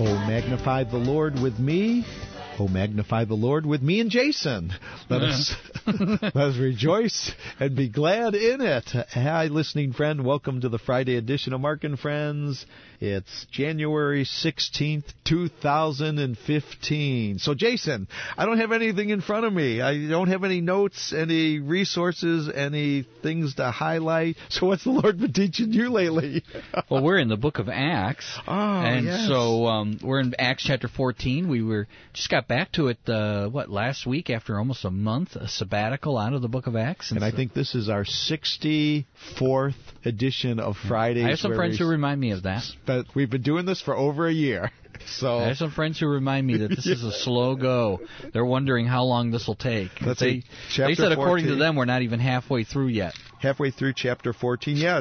Oh, magnify the Lord with me. Oh, magnify the Lord with me and Jason. Let us rejoice and be glad in it. Hi, listening friend. Welcome to the Friday edition of Mark and Friends. It's January 16th, 2015. So, Jason, I don't have anything in front of me. I don't have any notes, any resources, any things to highlight. So what's the Lord been teaching you lately? Well, we're in the book of Acts. Yes. So we're in Acts chapter 14. We just got back to it, last week after almost a month, a sabbatical out of the book of Acts. And I think this is our 64th edition of Fridays. I have some friends who remind me of that. But we've been doing this for over a year. So I have some friends who remind me that this is a slow go. They're wondering how long this will take. They said according to them we're not even halfway through yet. Halfway through chapter 14. Yeah,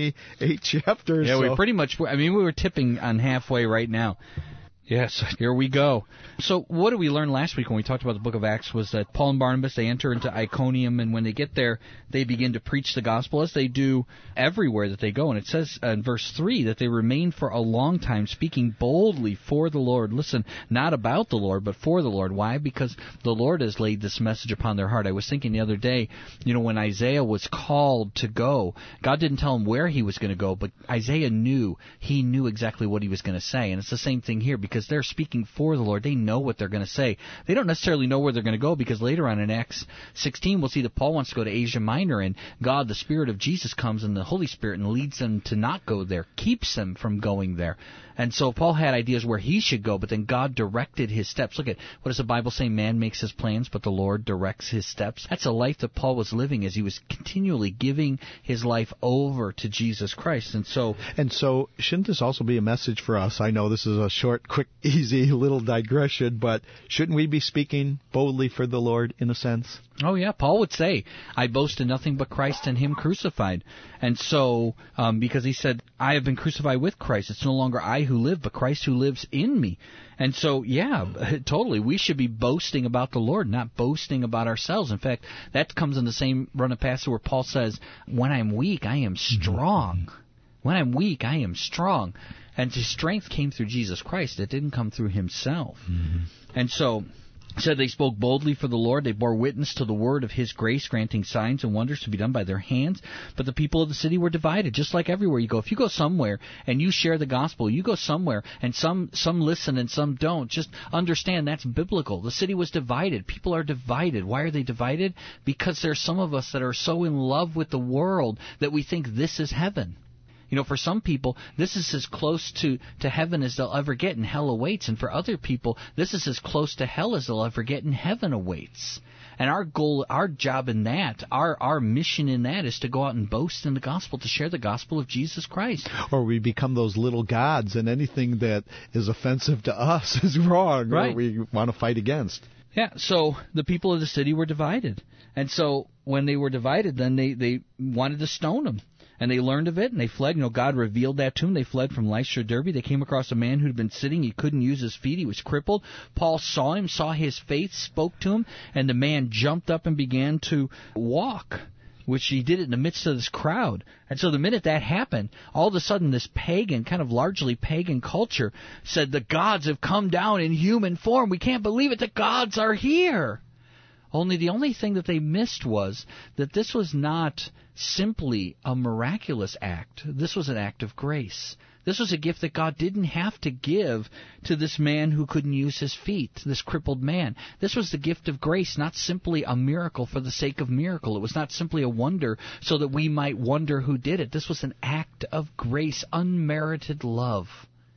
28 chapters. Yeah, we pretty much, we were tipping on halfway right now. Yes, here we go. So what did we learn last week when we talked about the book of Acts was that Paul and Barnabas, they enter into Iconium, and when they get there, they begin to preach the gospel as they do everywhere that they go. And it says in verse 3 that they remained for a long time speaking boldly for the Lord. Listen, not about the Lord, but for the Lord. Why? Because the Lord has laid this message upon their heart. I was thinking the other day, when Isaiah was called to go, God didn't tell him where he was going to go, but Isaiah knew. He knew exactly what he was going to say. And it's the same thing here, because they're speaking for the Lord. They know what they're going to say. They don't necessarily know where they're going to go, because later on in Acts 16, we'll see that Paul wants to go to Asia Minor, and God, the Spirit of Jesus, comes in the Holy Spirit and leads them to not go there, keeps them from going there. And so Paul had ideas where he should go, but then God directed his steps. Look at, what does the Bible say? Man makes his plans, but the Lord directs his steps. That's a life that Paul was living as he was continually giving his life over to Jesus Christ. And so shouldn't this also be a message for us? I know this is a short, quick, easy little digression, but shouldn't we be speaking boldly for the Lord in a sense? Oh, yeah. Paul would say, I boast in nothing but Christ and him crucified. And so, because he said, I have been crucified with Christ. It's no longer I who live, but Christ who lives in me. And so, yeah, totally. We should be boasting about the Lord, not boasting about ourselves. In fact, that comes in the same run of passage where Paul says, when I'm weak, I am strong. When I'm weak, I am strong. And his strength came through Jesus Christ. It didn't come through himself. Mm-hmm. And so, said they spoke boldly for the Lord. They bore witness to the word of his grace, granting signs and wonders to be done by their hands. But the people of the city were divided, just like everywhere you go. If you go somewhere and you share the gospel, you go somewhere and some listen and some don't. Just understand that's biblical. The city was divided. People are divided. Why are they divided? Because there's some of us that are so in love with the world that we think this is heaven. For some people, this is as close to heaven as they'll ever get, and hell awaits. And for other people, this is as close to hell as they'll ever get, and heaven awaits. And our goal, our job in that, our mission in that is to go out and boast in the gospel, to share the gospel of Jesus Christ. Or we become those little gods, and anything that is offensive to us is wrong, right, or we want to fight against. Yeah, so the people of the city were divided. And so when they were divided, then they wanted to stone them. And they learned of it, and they fled. God revealed that to them. They fled from Lystra, Derbe. They came across a man who'd been sitting. He couldn't use his feet. He was crippled. Paul saw him, saw his faith, spoke to him, and the man jumped up and began to walk, which he did it in the midst of this crowd. And so the minute that happened, all of a sudden this pagan, kind of largely pagan culture said, the gods have come down in human form. We can't believe it. The gods are here. Only the only thing that they missed was that this was not simply a miraculous act. This was an act of grace. This was a gift that God didn't have to give to this man who couldn't use his feet, this crippled man. This was the gift of grace, not simply a miracle for the sake of miracle. It was not simply a wonder so that we might wonder who did it. This was an act of grace, unmerited love.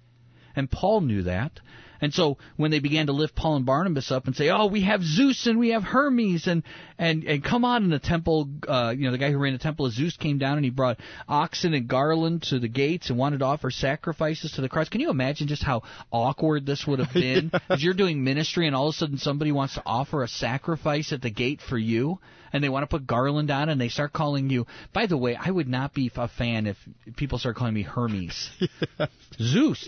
And Paul knew that. And so when they began to lift Paul and Barnabas up and say, oh, we have Zeus and we have Hermes and come on in the temple, the guy who ran the temple of Zeus came down and he brought oxen and garland to the gates and wanted to offer sacrifices to the Christ. Can you imagine just how awkward this would have been? As you're doing ministry and all of a sudden somebody wants to offer a sacrifice at the gate for you and they want to put garland on and they start calling you. By the way, I would not be a fan if people start calling me Hermes. Zeus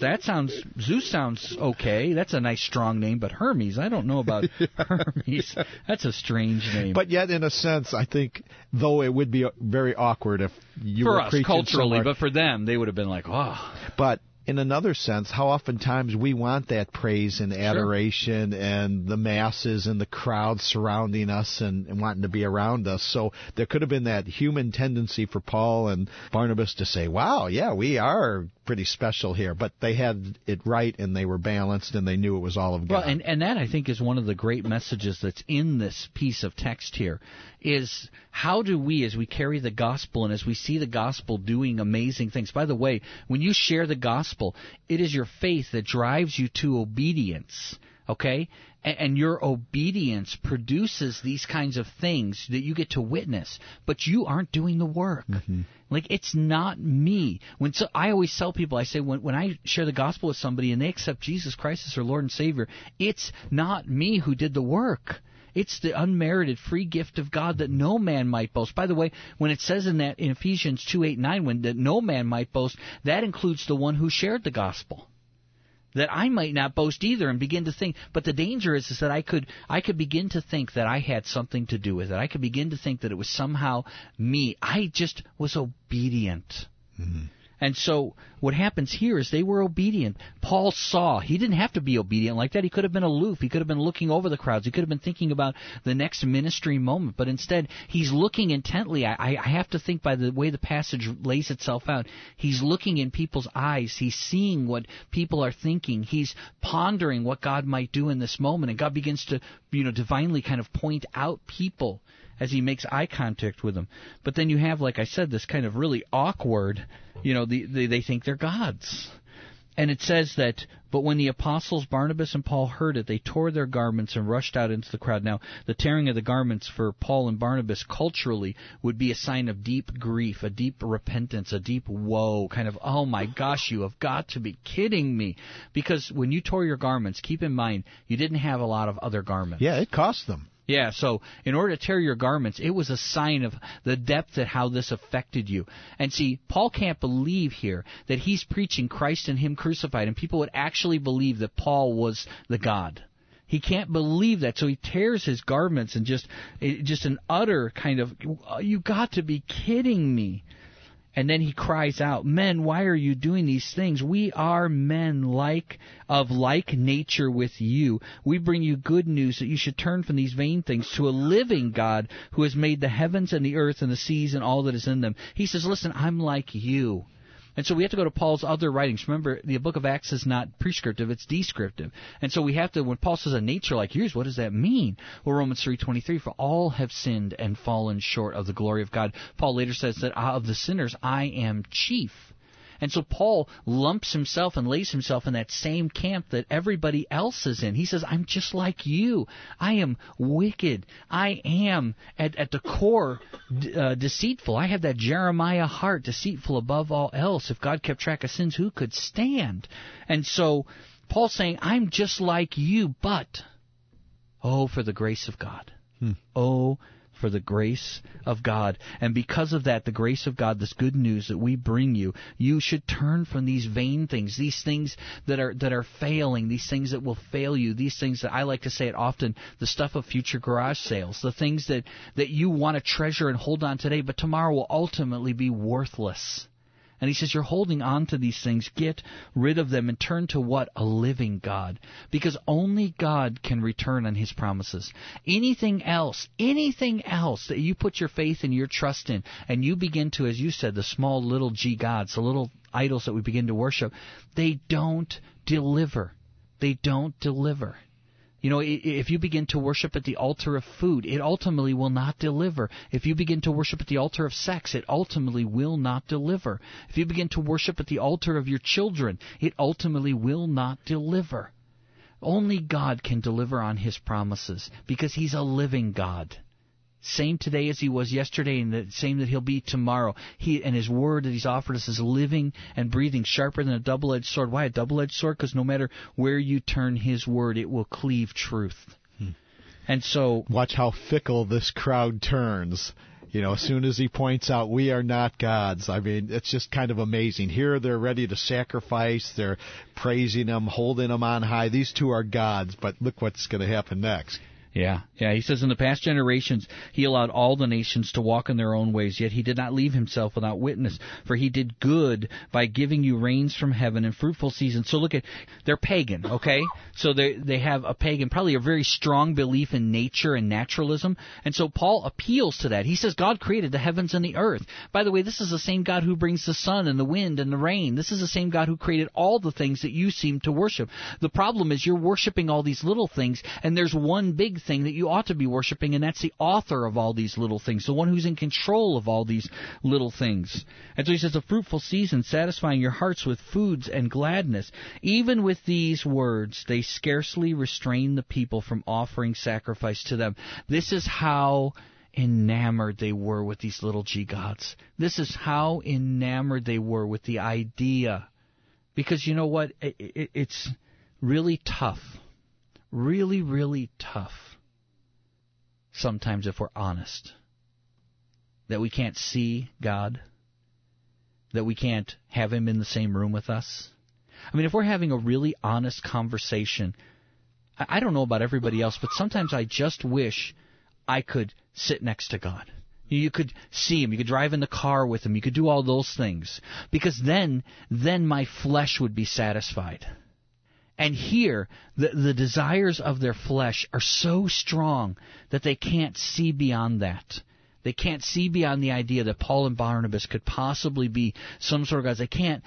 sounds okay. That's a nice strong name, but Hermes, I don't know about Hermes. That's a strange name. But yet, in a sense, I think, though it would be very awkward if you were preaching for us culturally, somewhere, but for them, they would have been like, oh. But in another sense, how oftentimes we want that praise and adoration and the masses and the crowd surrounding us and wanting to be around us. So there could have been that human tendency for Paul and Barnabas to say, wow, yeah, we are pretty special here. But they had it right and they were balanced and they knew it was all of God. Well, and that, I think, is one of the great messages that's in this piece of text here, is how do we, as we carry the gospel and as we see the gospel doing amazing things. By the way, when you share the gospel, it is your faith that drives you to obedience. Okay? And your obedience produces these kinds of things that you get to witness, but you aren't doing the work. Mm-hmm. Like, it's not me. I always tell people, I say, when I share the gospel with somebody and they accept Jesus Christ as their Lord and Savior, it's not me who did the work. It's the unmerited free gift of God that no man might boast. By the way, when it says in Ephesians 2:8-9, when that no man might boast, that includes the one who shared the gospel. That I might not boast either and begin to think. But the danger is that I could begin to think that I had something to do with it. I could begin to think that it was somehow me. I just was obedient. Mm-hmm. And so what happens here is they were obedient. Paul saw. He didn't have to be obedient like that. He could have been aloof. He could have been looking over the crowds. He could have been thinking about the next ministry moment. But instead, he's looking intently. I have to think by the way the passage lays itself out. He's looking in people's eyes. He's seeing what people are thinking. He's pondering what God might do in this moment. And God begins to, divinely kind of point out people as he makes eye contact with them. But then you have, like I said, this kind of really awkward, they think they're gods. And it says that, but when the apostles Barnabas and Paul heard it, they tore their garments and rushed out into the crowd. Now, the tearing of the garments for Paul and Barnabas culturally would be a sign of deep grief, a deep repentance, a deep woe, kind of, oh my gosh, you have got to be kidding me. Because when you tore your garments, keep in mind, you didn't have a lot of other garments. Yeah, it cost them. Yeah, so in order to tear your garments, it was a sign of the depth of how this affected you. And see, Paul can't believe here that he's preaching Christ and Him crucified, and people would actually believe that Paul was the God. He can't believe that, so he tears his garments and just an utter kind of, you got to be kidding me. And then he cries out, men, why are you doing these things? We are men of like nature with you. We bring you good news that you should turn from these vain things to a living God who has made the heavens and the earth and the seas and all that is in them. He says, listen, I'm like you. And so we have to go to Paul's other writings. Remember, the book of Acts is not prescriptive, it's descriptive. And so we have to, when Paul says a nature like yours, what does that mean? Well, Romans 3:23, for all have sinned and fallen short of the glory of God. Paul later says that of the sinners, I am chief. And so Paul lumps himself and lays himself in that same camp that everybody else is in. He says, I'm just like you. I am wicked. I am, at the core, deceitful. I have that Jeremiah heart, deceitful above all else. If God kept track of sins, who could stand? And so Paul's saying, I'm just like you, but, oh, for the grace of God. Oh, for the grace of God. And because of that, the grace of God, this good news that we bring you, you should turn from these vain things, these things that are failing, these things that will fail you, these things that I like to say it often, the stuff of future garage sales, the things that you want to treasure and hold on today, but tomorrow will ultimately be worthless. And he says, you're holding on to these things. Get rid of them and turn to what? A living God. Because only God can return on His promises. Anything else that you put your faith and your trust in, and you begin to, as you said, the small little g gods, the little idols that we begin to worship, they don't deliver. They don't deliver. If you begin to worship at the altar of food, it ultimately will not deliver. If you begin to worship at the altar of sex, it ultimately will not deliver. If you begin to worship at the altar of your children, it ultimately will not deliver. Only God can deliver on His promises because He's a living God. Same today as He was yesterday, and the same that He'll be tomorrow. He and His Word that He's offered us is living and breathing, sharper than a double-edged sword. Why a double-edged sword? Because no matter where you turn His Word, it will cleave truth. And so, watch how fickle this crowd turns. As soon as he points out we are not gods, I mean, it's just kind of amazing. Here they're ready to sacrifice. They're praising Him, holding Him on high. These two are gods, but look what's going to happen next. Yeah. He says, in the past generations, he allowed all the nations to walk in their own ways, yet he did not leave himself without witness, for he did good by giving you rains from heaven and fruitful seasons. So look at, they're pagan, okay? So they have a pagan, probably a very strong belief in nature and naturalism, and so Paul appeals to that. He says God created the heavens and the earth. By the way, this is the same God who brings the sun and the wind and the rain. This is the same God who created all the things that you seem to worship. The problem is you're worshiping all these little things, and there's one big thing that you ought to be worshiping, and that's the author of all these little things, the one who's in control of all these little things. And so he says, a fruitful season, satisfying your hearts with foods and gladness. Even with these words, they scarcely restrain the people from offering sacrifice to them. This is how enamored they were with these little g gods. This is how enamored they were with the idea. Because you know what? It's really tough. Really, really tough. Sometimes, if we're honest, that we can't see God, that we can't have Him in the same room with us. I mean, if we're having a really honest conversation, I don't know about everybody else, but sometimes I just wish I could sit next to God. You could see Him. You could drive in the car with Him. You could do all those things. Because then my flesh would be satisfied. And here, the desires of their flesh are so strong that they can't see beyond that. They can't see beyond the idea that Paul and Barnabas could possibly be some sort of gods. They can't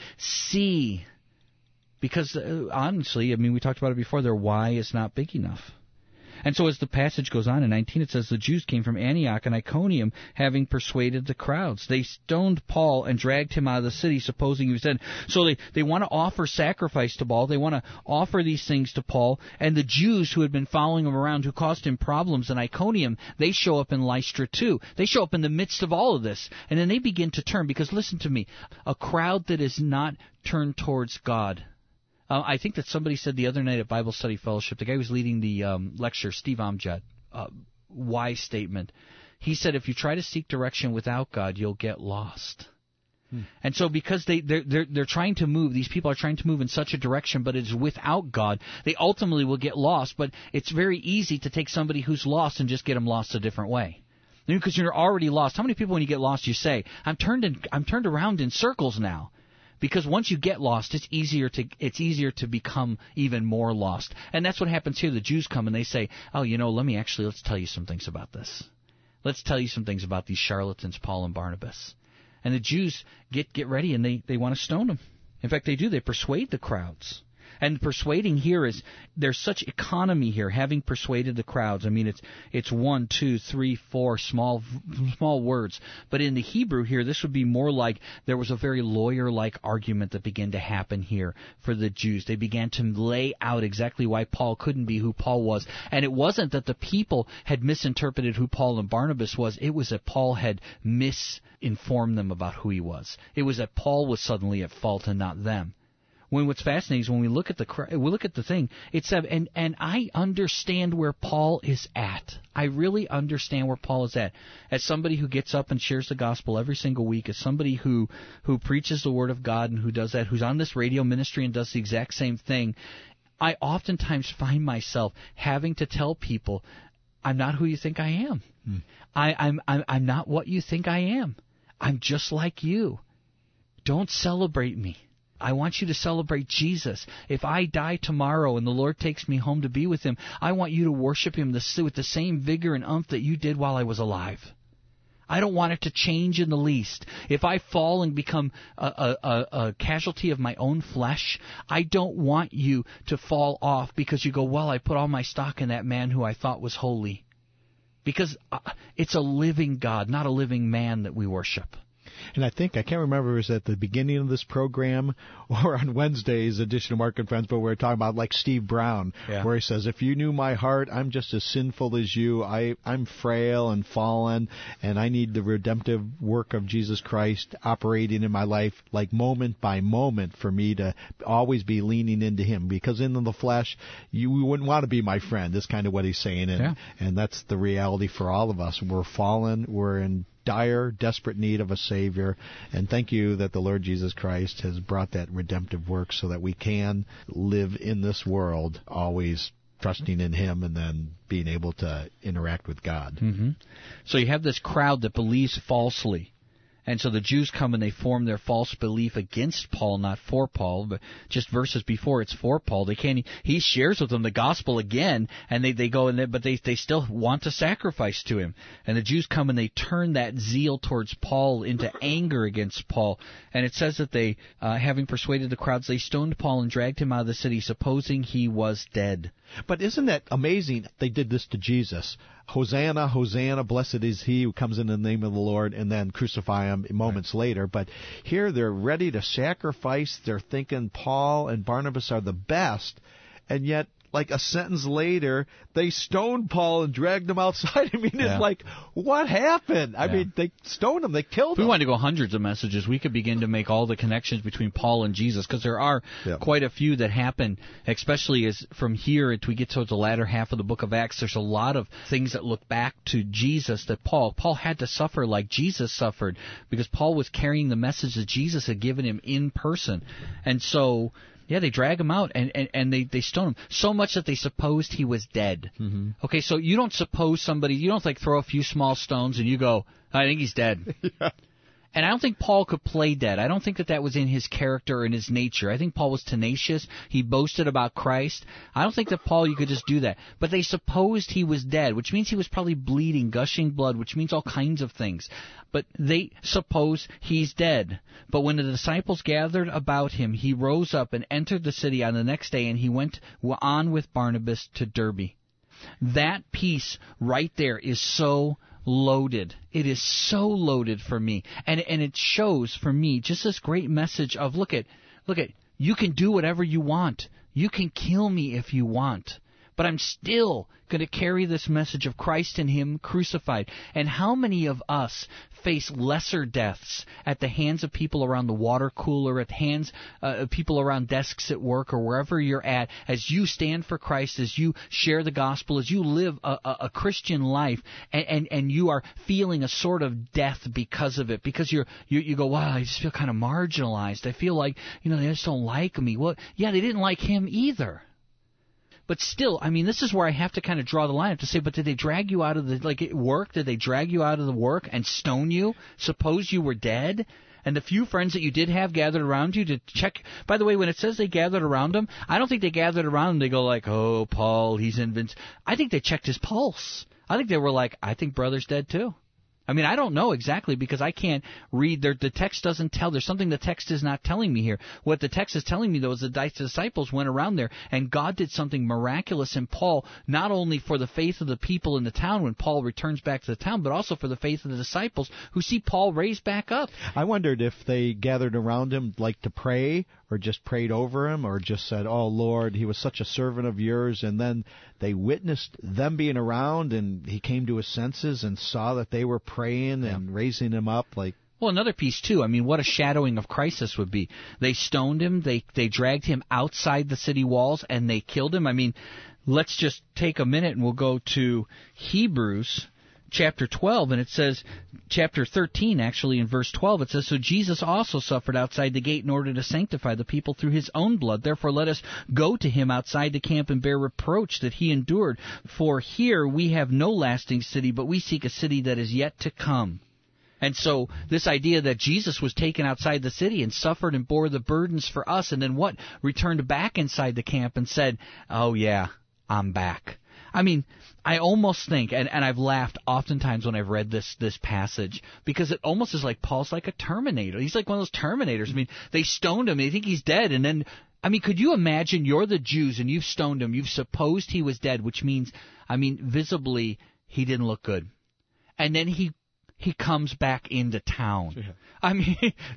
see because, honestly, I mean, we talked about it before, their why is not big enough. And so as the passage goes on in 19, it says, the Jews came from Antioch and Iconium, having persuaded the crowds. They stoned Paul and dragged him out of the city, supposing he was dead. So they want to offer sacrifice to Paul. They want to offer these things to Paul. And the Jews who had been following him around, who caused him problems in Iconium, they show up in Lystra too. They show up in the midst of all of this. And then they begin to turn, because listen to me, a crowd that is not turned towards God. I think that somebody said the other night at Bible Study Fellowship, the guy who was leading the lecture, Steve Amjad, wise statement. He said, if you try to seek direction without God, you'll get lost. And so because they're trying to move, these people are trying to move in such a direction, but it's without God, they ultimately will get lost. But it's very easy to take somebody who's lost and just get them lost a different way. Because you're already lost. How many people, when you get lost, you say, I'm turned around in circles now? Because once you get lost, it's easier to become even more lost. And that's what happens here. The Jews come and they say, oh, let's tell you some things about this. Let's tell you some things about these charlatans, Paul and Barnabas. And the Jews get ready and they want to stone them. In fact, they do. They persuade the crowds. And persuading here is, there's such economy here, having persuaded the crowds. I mean, it's 1, 2, 3, 4 small words. But in the Hebrew here, this would be more like there was a very lawyer-like argument that began to happen here for the Jews. They began to lay out exactly why Paul couldn't be who Paul was. And it wasn't that the people had misinterpreted who Paul and Barnabas was. It was that Paul had misinformed them about who he was. It was that Paul was suddenly at fault and not them. When what's fascinating is when we look at the thing, it's and I understand where Paul is at. I really understand where Paul is at. As somebody who gets up and shares the gospel every single week, as somebody who preaches the word of God and who does that, who's on this radio ministry and does the exact same thing, I oftentimes find myself having to tell people, I'm not who you think I am. I'm not what you think I am. I'm just like you. Don't celebrate me. I want you to celebrate Jesus. If I die tomorrow and the Lord takes me home to be with Him, I want you to worship Him with the same vigor and umph that you did while I was alive. I don't want it to change in the least. If I fall and become a casualty of my own flesh, I don't want you to fall off because you go, well, I put all my stock in that man who I thought was holy. Because it's a living God, not a living man that we worship. And I can't remember if it was at the beginning of this program or on Wednesday's edition of Mark and Friends, but we were talking about like Steve Brown, where he says, if you knew my heart, I'm just as sinful as you. I'm frail and fallen, and I need the redemptive work of Jesus Christ operating in my life like moment by moment for me to always be leaning into Him. Because in the flesh, you wouldn't want to be my friend. That's kind of what he's saying. And that's the reality for all of us. We're fallen. We're in dire, desperate need of a Savior, and thank you that the Lord Jesus Christ has brought that redemptive work so that we can live in this world always trusting in him and then being able to interact with God. Mm-hmm. So you have this crowd that believes falsely. And so the Jews come and they form their false belief against Paul, not for Paul, but just verses before it's for Paul. They can't. He shares with them the gospel again, and they go in there, but they still want to sacrifice to him. And the Jews come and they turn that zeal towards Paul into anger against Paul. And it says that they, having persuaded the crowds, they stoned Paul and dragged him out of the city, supposing he was dead. But isn't that amazing? They did this to Jesus. Hosanna, Hosanna, blessed is he who comes in the name of the Lord, and then crucify him moments later. But here they're ready to sacrifice. They're thinking Paul and Barnabas are the best, and yet, like a sentence later, they stoned Paul and dragged him outside. I mean, it's like, what happened? I mean, they stoned him. They killed him. If we wanted to go hundreds of messages, we could begin to make all the connections between Paul and Jesus, because there are quite a few that happen, especially as from here as we get towards the latter half of the book of Acts. There's a lot of things that look back to Jesus that Paul had to suffer like Jesus suffered, because Paul was carrying the message that Jesus had given him in person. And so... yeah, they drag him out, and they stone him, so much that they supposed he was dead. Mm-hmm. Okay, so you don't suppose somebody, you don't throw a few small stones and you go, I think he's dead. And I don't think Paul could play dead. I don't think that was in his character or in his nature. I think Paul was tenacious. He boasted about Christ. I don't think that Paul, you could just do that. But they supposed he was dead, which means he was probably bleeding, gushing blood, which means all kinds of things. But they suppose he's dead. But when the disciples gathered about him, he rose up and entered the city on the next day, and he went on with Barnabas to Derbe. That piece right there is so loaded. It is so loaded for me. And it shows for me just this great message of, look at, you can do whatever you want. You can kill me if you want. But I'm still going to carry this message of Christ and Him crucified. And how many of us face lesser deaths at the hands of people around the water cooler, at hands of people around desks at work, or wherever you're at, as you stand for Christ, as you share the gospel, as you live a Christian life, and you are feeling a sort of death because of it, because you go, wow, I just feel kind of marginalized. I feel like, they just don't like me. Well, yeah, they didn't like him either. But still, I mean, this is where I have to kind of draw the line up to say, but did they drag you out of the work? Did they drag you out of the work and stone you? Suppose you were dead? And the few friends that you did have gathered around you to check. By the way, when it says they gathered around him, I don't think they gathered around him. They go like, oh, Paul, he's invincible. I think they checked his pulse. I think they were like, I think brother's dead too. I mean, I don't know exactly because I can't read. The text doesn't tell. There's something the text is not telling me here. What the text is telling me, though, is the disciples went around there, and God did something miraculous in Paul, not only for the faith of the people in the town when Paul returns back to the town, but also for the faith of the disciples who see Paul raised back up. I wondered if they gathered around him like to pray, or just prayed over him, or just said, oh, Lord, he was such a servant of yours, and then they witnessed them being around, and he came to his senses and saw that they were praying and raising him up. Well, another piece, too. I mean, what a shadowing of Christ this would be. They stoned him, they dragged him outside the city walls, and they killed him. I mean, let's just take a minute, and we'll go to Hebrews chapter 12, and it says, chapter 13, actually, in verse 12, it says, so Jesus also suffered outside the gate in order to sanctify the people through his own blood. Therefore let us go to him outside the camp and bear reproach that he endured. For here we have no lasting city, but we seek a city that is yet to come. And so this idea that Jesus was taken outside the city and suffered and bore the burdens for us, and then what? Returned back inside the camp and said, oh yeah, I'm back. I mean, I almost think, and I've laughed oftentimes when I've read this passage, because it almost is like Paul's like a Terminator. He's like one of those Terminators. I mean, they stoned him, they think he's dead, and then, I mean, could you imagine you're the Jews and you've stoned him, you've supposed he was dead, which means, I mean, visibly he didn't look good. And then he comes back into town. Yeah. I mean,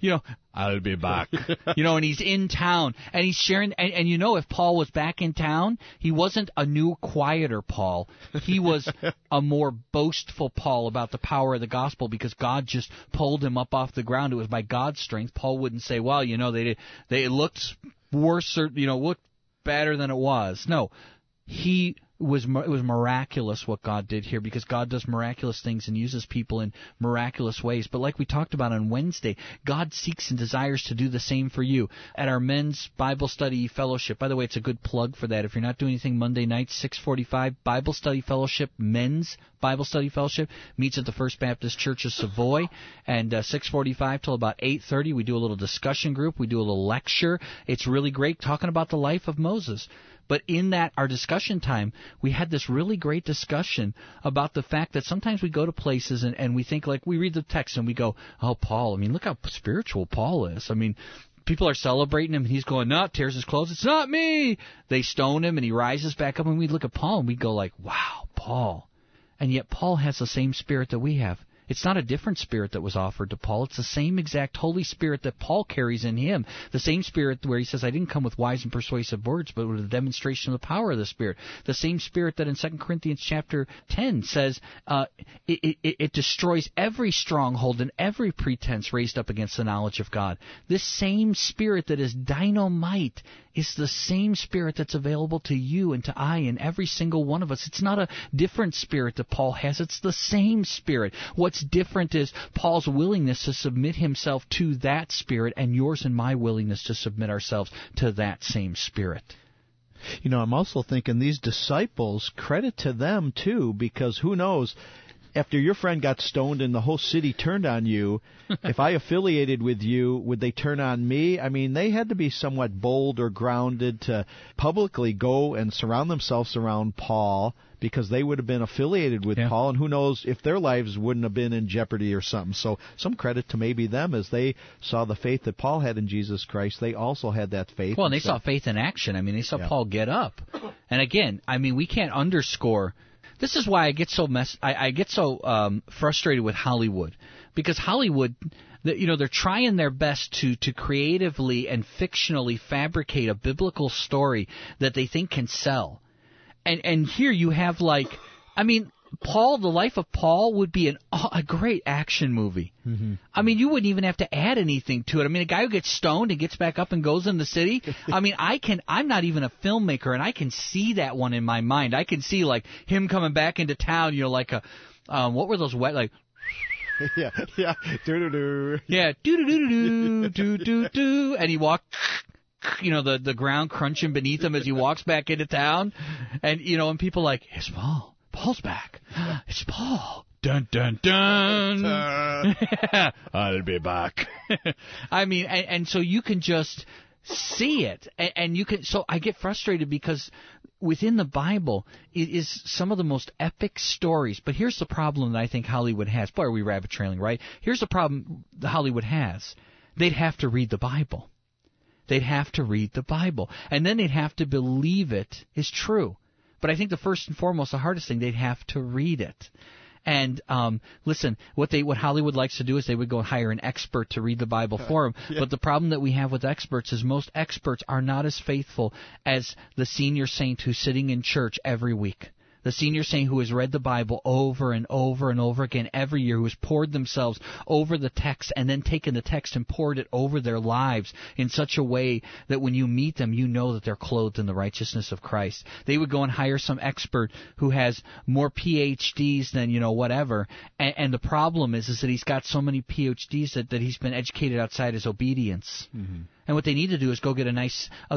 I'll be back. And he's in town, and he's sharing, and if Paul was back in town, he wasn't a new, quieter Paul. He was a more boastful Paul about the power of the gospel, because God just pulled him up off the ground. It was by God's strength. Paul wouldn't say, well, they looked worse, or, looked better than it was. No. He it was miraculous what God did here, because God does miraculous things and uses people in miraculous ways. But like we talked about on Wednesday, God seeks and desires to do the same for you. At our men's Bible study fellowship, by the way, it's a good plug for that. If you're not doing anything Monday night, 6:45, Bible study fellowship, men's Bible study fellowship, meets at the First Baptist Church of Savoy, and 6:45 till about 8:30, we do a little discussion group, we do a little lecture. It's really great, talking about the life of Moses. But in that, our discussion time, we had this really great discussion about the fact that sometimes we go to places and we think, like, we read the text and we go, oh, Paul, I mean, look how spiritual Paul is. I mean, people are celebrating him and he's going, no, tears his clothes, it's not me. They stone him and he rises back up, and we look at Paul and we go like, wow, Paul. And yet Paul has the same spirit that we have. It's not a different spirit that was offered to Paul. It's the same exact Holy Spirit that Paul carries in him. The same Spirit where he says, I didn't come with wise and persuasive words, but with a demonstration of the power of the Spirit. The same Spirit that in 2 Corinthians chapter 10 says it destroys every stronghold and every pretense raised up against the knowledge of God. This same Spirit that is dynamite is the same Spirit that's available to you and to I and every single one of us. It's not a different Spirit that Paul has. It's the same Spirit. What's different is Paul's willingness to submit himself to that Spirit, and yours and my willingness to submit ourselves to that same Spirit. You know, I'm also thinking these disciples, credit to them, too, because who knows, after your friend got stoned and the whole city turned on you, if I affiliated with you, would they turn on me? I mean, they had to be somewhat bold or grounded to publicly go and surround themselves around Paul, because they would have been affiliated with Paul, and who knows if their lives wouldn't have been in jeopardy or something. So some credit to maybe them, as they saw the faith that Paul had in Jesus Christ. They also had that faith. Well, and they saw faith in action. I mean, they saw Paul get up. And again, I mean, we can't underscore. This is why I get so frustrated with Hollywood, because Hollywood, they're trying their best to creatively and fictionally fabricate a biblical story that they think can sell. And here you have, like, I mean, Paul, the life of Paul would be a great action movie. Mm-hmm. I mean, you wouldn't even have to add anything to it. I mean, a guy who gets stoned and gets back up and goes in the city. I mean, I'm not even a filmmaker, and I can see that one in my mind. I can see, like, him coming back into town, like what were those wet, like, yeah, doo-doo-doo. Yeah, doo-doo-doo-doo, doo-doo-doo, and he walked, the ground crunching beneath him as he walks back into town, and, and people like, it's Paul. Paul's back. It's Paul. Dun, dun, dun. I'll be back. I mean, and so you can just see it. And you can. So I get frustrated because within the Bible, it is some of the most epic stories. But here's the problem that I think Hollywood has. Boy, are we rabbit trailing, right? Here's the problem that Hollywood has. They'd have to read the Bible. They'd have to read the Bible. And then they'd have to believe it is true. But I think the first and foremost, the hardest thing, they'd have to read it. And listen, what Hollywood likes to do is they would go and hire an expert to read the Bible for them. Yeah. But the problem that we have with experts is most experts are not as faithful as the senior saint who's sitting in church every week. The senior saint who has read the Bible over and over and over again every year, who has poured themselves over the text and then taken the text and poured it over their lives in such a way that when you meet them, you know that they're clothed in the righteousness of Christ. They would go and hire some expert who has more PhDs than, whatever. And the problem is that he's got so many PhDs that he's been educated outside his obedience. Mm-hmm. And what they need to do is go get and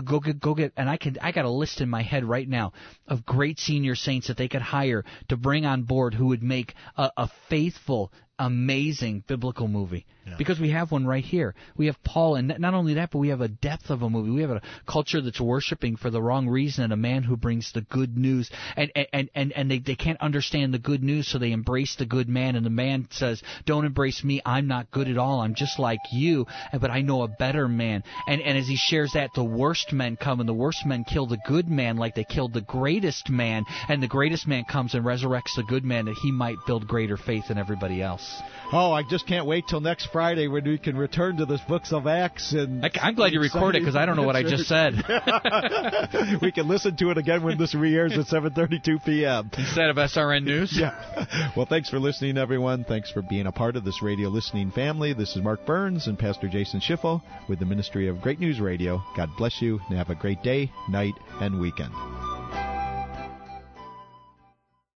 I got a list in my head right now of great senior saints that they could hire to bring on board who would make a faithful, amazing biblical movie. Yeah. Because we have one right here. We have Paul, and not only that, but we have a depth of a movie. We have a culture that's worshiping for the wrong reason, and a man who brings the good news, and they can't understand the good news, so they embrace the good man, and the man says, don't embrace me, I'm not good at all, I'm just like you, but I know a better man. And as he shares that, the worst men come, and the worst men kill the good man like they killed the greatest man, and the greatest man comes and resurrects the good man that he might build greater faith in everybody else. Oh, I just can't wait till next Friday when we can return to this Books of Acts. And I'm glad you recorded it because I don't know what I just said. We can listen to it again when this re-airs at 7:32 p.m. Instead of SRN News? Yeah. Well, thanks for listening, everyone. Thanks for being a part of this radio listening family. This is Mark Burns and Pastor Jason Schiffel with the Ministry of Great News Radio. God bless you and have a great day, night, and weekend.